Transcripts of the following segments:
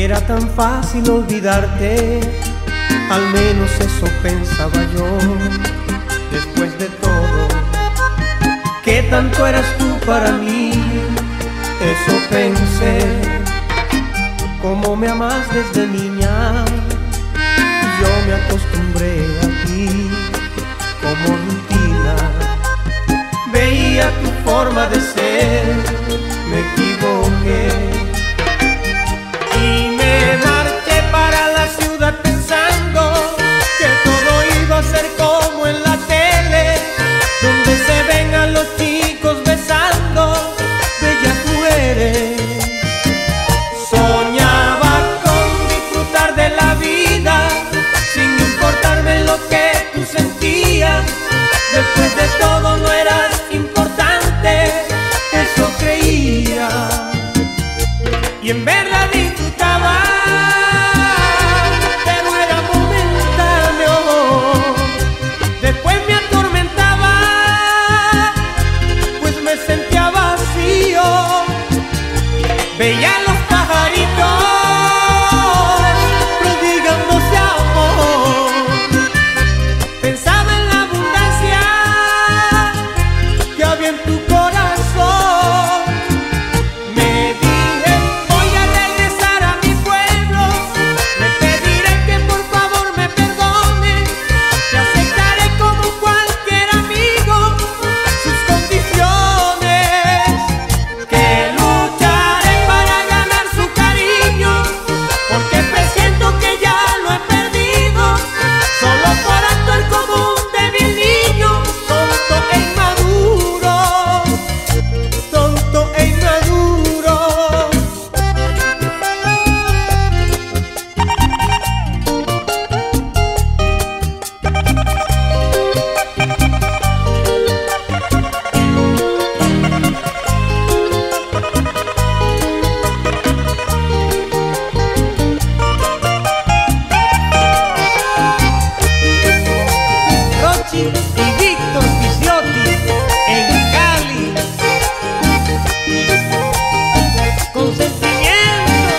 Era tan fácil olvidarte, al menos eso pensaba yo. Después de todo, ¿qué tanto eras tú para mí? Eso pensé. Como me amas desde niña, yo me acostumbré a ti como rutina. Veía tu forma de ser, me equivoqué y me marché para la ciudad pensando que todo iba a ser como en la tele, donde se ven a los chicos besando bellas mujeres. Soñaba con disfrutar de la vida sin importarme lo que tú sentías. Después de todo no eras importante, eso creía, y en verdad disfrutaba, pero era momentáneo. Después me atormentaba, pues me sentía vacío. Veía los pajaritos prodigándose amor, pensaba en la abundancia que había en tu corazón. Me dije, voy a regresar a mi pueblo, le pediré que por favor me perdone, te aceptaré como cualquier amigo sus condiciones, que lucharé para ganar su cariño, porque presiento que ya lo he perdido, solo por actuar como un débil niño, tonto e inmaduro, tonto e inmaduro. Rochi y Víctor Picciotti en Cali, con sentimiento.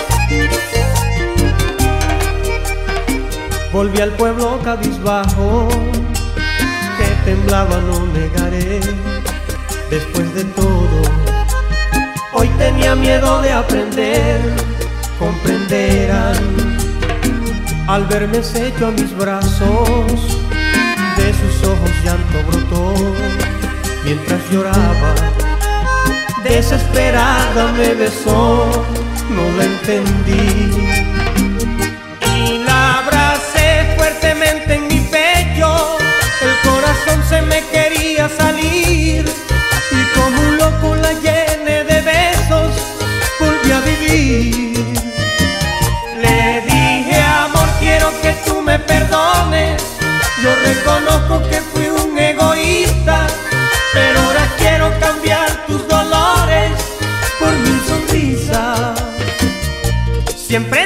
Volví al pueblo cabizbajo, que temblaba, no negaré. Después de todo, hoy tenía miedo de aprender, comprenderán. Al verme seco a mis brazos, de sus ojos llanto brotó. Mientras lloraba, desesperada me besó, no la entendí y la abracé fuertemente en mi pecho. El corazón se me quería salir y como un loco la llené de besos, volví a vivir. Le dije, amor, quiero que tú me perdones, yo reconozco que fui un egoísta, pero ahora quiero cambiar tus dolores por mi sonrisa. Siempre